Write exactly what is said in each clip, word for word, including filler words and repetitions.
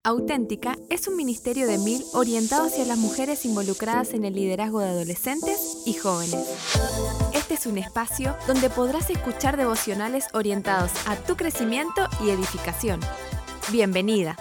Auténtica es un ministerio de Mil orientado hacia las mujeres involucradas en el liderazgo de adolescentes y jóvenes. Este es un espacio donde podrás escuchar devocionales orientados a tu crecimiento y edificación. Bienvenida.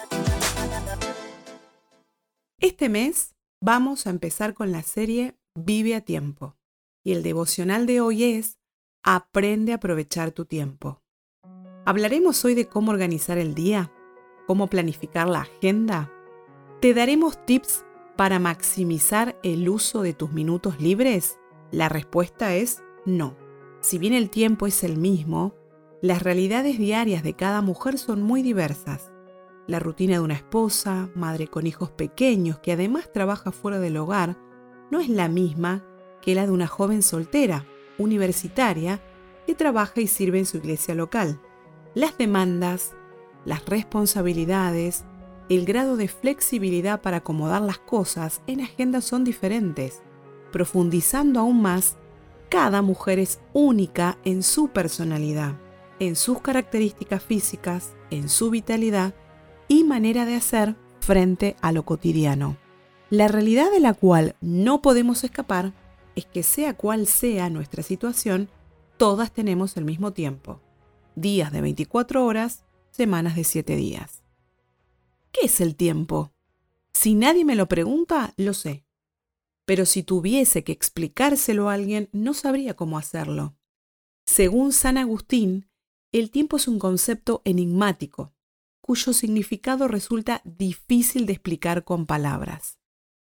Este mes vamos a empezar con la serie Vive a tiempo y el devocional de hoy es Aprende a aprovechar tu tiempo. Hablaremos hoy de cómo organizar el día, cómo planificar la agenda. ¿Te daremos tips para maximizar el uso de tus minutos libres? La respuesta es no. Si bien el tiempo es el mismo, las realidades diarias de cada mujer son muy diversas. La rutina de una esposa, madre con hijos pequeños que además trabaja fuera del hogar, no es la misma que la de una joven soltera, universitaria, que trabaja y sirve en su iglesia local. Las demandas, las responsabilidades, el grado de flexibilidad para acomodar las cosas en agendas son diferentes. Profundizando aún más, cada mujer es única en su personalidad, en sus características físicas, en su vitalidad y manera de hacer frente a lo cotidiano. La realidad de la cual no podemos escapar es que sea cual sea nuestra situación, todas tenemos el mismo tiempo. Días de veinticuatro horas, semanas de siete días. ¿Qué es el tiempo? Si nadie me lo pregunta, lo sé. Pero si tuviese que explicárselo a alguien, no sabría cómo hacerlo. Según San Agustín, el tiempo es un concepto enigmático, cuyo significado resulta difícil de explicar con palabras.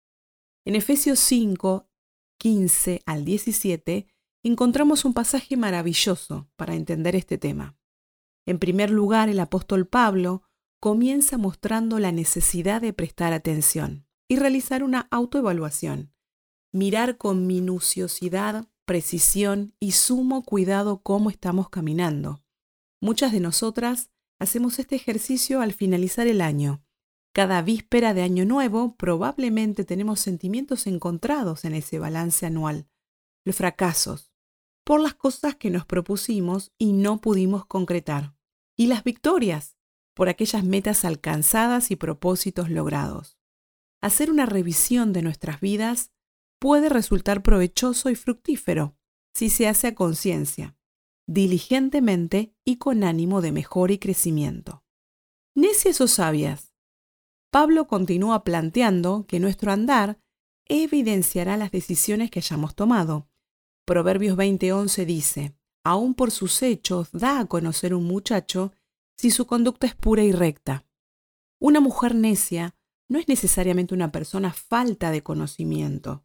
En Efesios cinco, quince al diecisiete, encontramos un pasaje maravilloso para entender este tema. En primer lugar, el apóstol Pablo comienza mostrando la necesidad de prestar atención y realizar una autoevaluación, mirar con minuciosidad, precisión y sumo cuidado cómo estamos caminando. Muchas de nosotras hacemos este ejercicio al finalizar el año. Cada víspera de año nuevo probablemente tenemos sentimientos encontrados en ese balance anual. Los fracasos, por las cosas que nos propusimos y no pudimos concretar. Y las victorias, por aquellas metas alcanzadas y propósitos logrados. Hacer una revisión de nuestras vidas puede resultar provechoso y fructífero si se hace a conciencia, diligentemente y con ánimo de mejora y crecimiento. Necias o sabias, Pablo continúa planteando que nuestro andar evidenciará las decisiones que hayamos tomado. Proverbios veinte once dice: aún por sus hechos da a conocer un muchacho si su conducta es pura y recta. Una mujer necia no es necesariamente una persona falta de conocimiento,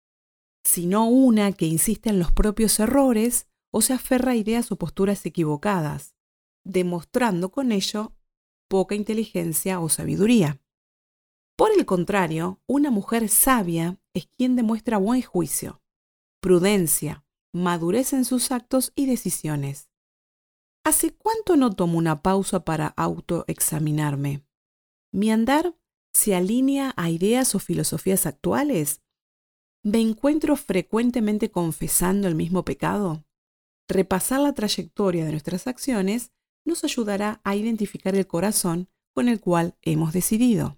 sino una que insiste en los propios errores o se aferra a ideas o posturas equivocadas, demostrando con ello poca inteligencia o sabiduría. Por el contrario, una mujer sabia es quien demuestra buen juicio, prudencia, madurez en sus actos y decisiones. ¿Hace cuánto no tomo una pausa para autoexaminarme? ¿Mi andar se alinea a ideas o filosofías actuales? ¿Me encuentro frecuentemente confesando el mismo pecado? Repasar la trayectoria de nuestras acciones nos ayudará a identificar el corazón con el cual hemos decidido.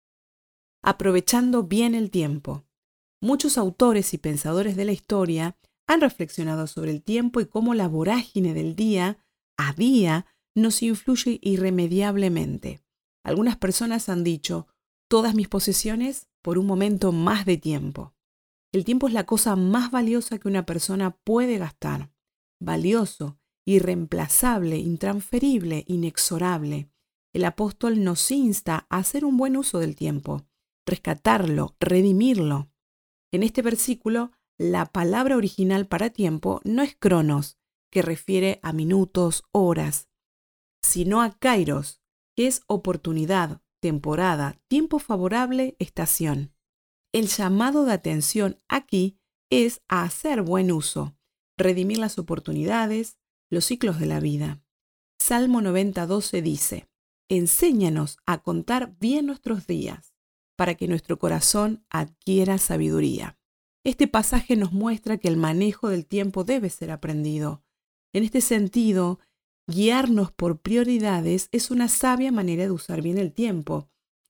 Aprovechando bien el tiempo. Muchos autores y pensadores de la historia han reflexionado sobre el tiempo y cómo la vorágine del día a día nos influye irremediablemente. Algunas personas han dicho: todas mis posesiones por un momento más de tiempo. El tiempo es la cosa más valiosa que una persona puede gastar. Valioso, irreemplazable, intransferible, inexorable. El apóstol nos insta a hacer un buen uso del tiempo, rescatarlo, redimirlo. En este versículo, la palabra original para tiempo no es cronos, que refiere a minutos, horas, sino a kairos, que es oportunidad, temporada, tiempo favorable, estación. El llamado de atención aquí es a hacer buen uso, redimir las oportunidades, los ciclos de la vida. Salmo noventa doce dice: enséñanos a contar bien nuestros días, para que nuestro corazón adquiera sabiduría. Este pasaje nos muestra que el manejo del tiempo debe ser aprendido. En este sentido, guiarnos por prioridades es una sabia manera de usar bien el tiempo y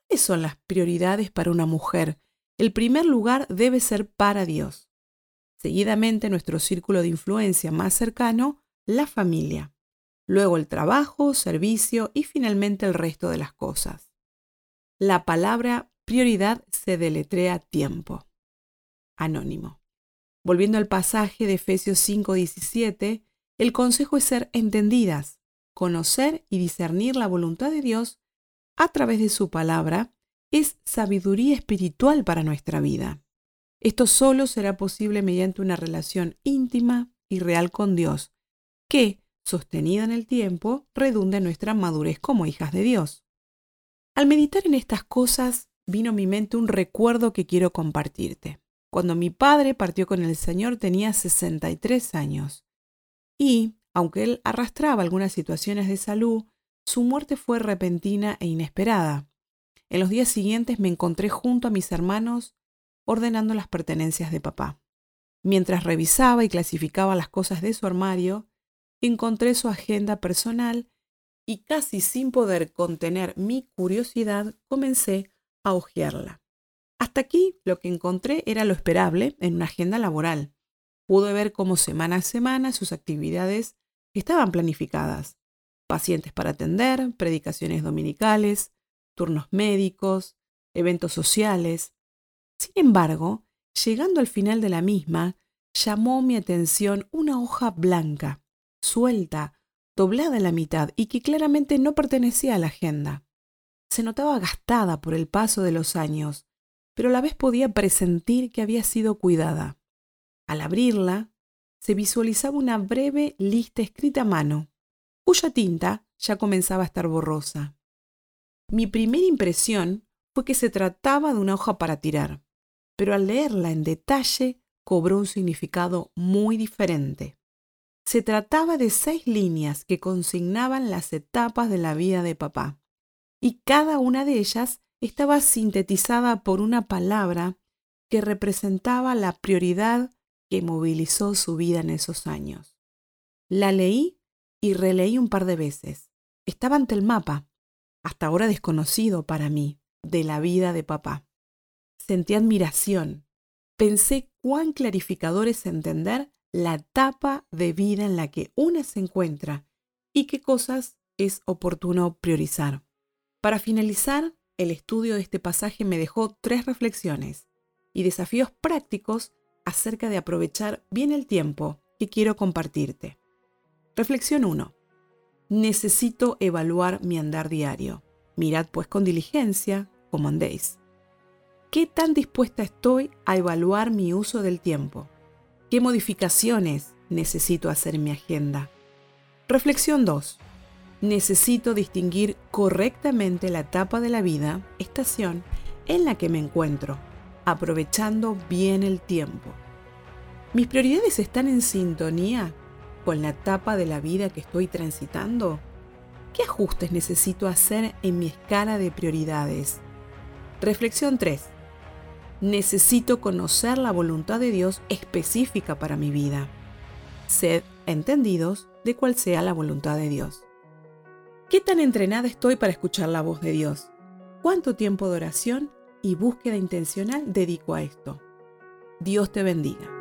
¿cuáles son las prioridades para una mujer? El primer lugar debe ser para Dios. Seguidamente, nuestro círculo de influencia más cercano, la familia. Luego el trabajo, servicio y finalmente el resto de las cosas. La palabra prioridad se deletrea tiempo. Anónimo. Volviendo al pasaje de Efesios cinco diecisiete, el consejo es ser entendidas, conocer y discernir la voluntad de Dios a través de su palabra es sabiduría espiritual para nuestra vida. Esto solo será posible mediante una relación íntima y real con Dios, que, sostenida en el tiempo, redunda en nuestra madurez como hijas de Dios. Al meditar en estas cosas, vino a mi mente un recuerdo que quiero compartirte. Cuando mi padre partió con el Señor tenía sesenta y tres años. Y, aunque él arrastraba algunas situaciones de salud, su muerte fue repentina e inesperada. En los días siguientes me encontré junto a mis hermanos ordenando las pertenencias de papá. Mientras revisaba y clasificaba las cosas de su armario, encontré su agenda personal y casi sin poder contener mi curiosidad, comencé a hojearla. Hasta aquí lo que encontré era lo esperable en una agenda laboral. Pude ver cómo semana a semana sus actividades estaban planificadas. Pacientes para atender, predicaciones dominicales, turnos médicos, eventos sociales. Sin embargo, llegando al final de la misma, llamó mi atención una hoja blanca, suelta, doblada a la mitad y que claramente no pertenecía a la agenda. Se notaba gastada por el paso de los años, pero a la vez podía presentir que había sido cuidada. Al abrirla, se visualizaba una breve lista escrita a mano, cuya tinta ya comenzaba a estar borrosa. Mi primera impresión fue que se trataba de una hoja para tirar, pero al leerla en detalle cobró un significado muy diferente. Se trataba de seis líneas que consignaban las etapas de la vida de papá, y cada una de ellas estaba sintetizada por una palabra que representaba la prioridad que movilizó su vida en esos años. La leí y releí un par de veces. Estaba ante el mapa, hasta ahora desconocido para mí, de la vida de papá. Sentí admiración. Pensé cuán clarificador es entender la etapa de vida en la que una se encuentra y qué cosas es oportuno priorizar. Para finalizar, el estudio de este pasaje me dejó tres reflexiones y desafíos prácticos acerca de aprovechar bien el tiempo que quiero compartirte. Reflexión uno. Necesito evaluar mi andar diario. Mirad pues con diligencia cómo andéis. ¿Qué tan dispuesta estoy a evaluar mi uso del tiempo? ¿Qué modificaciones necesito hacer en mi agenda? Reflexión dos. Necesito distinguir correctamente la etapa de la vida, estación, en la que me encuentro, aprovechando bien el tiempo. ¿Mis prioridades están en sintonía con la etapa de la vida que estoy transitando? ¿Qué ajustes necesito hacer en mi escala de prioridades? Reflexión tres. Necesito conocer la voluntad de Dios específica para mi vida. Sed entendidos de cuál sea la voluntad de Dios. ¿Qué tan entrenada estoy para escuchar la voz de Dios? ¿Cuánto tiempo de oración y búsqueda intencional dedico a esto? Dios te bendiga.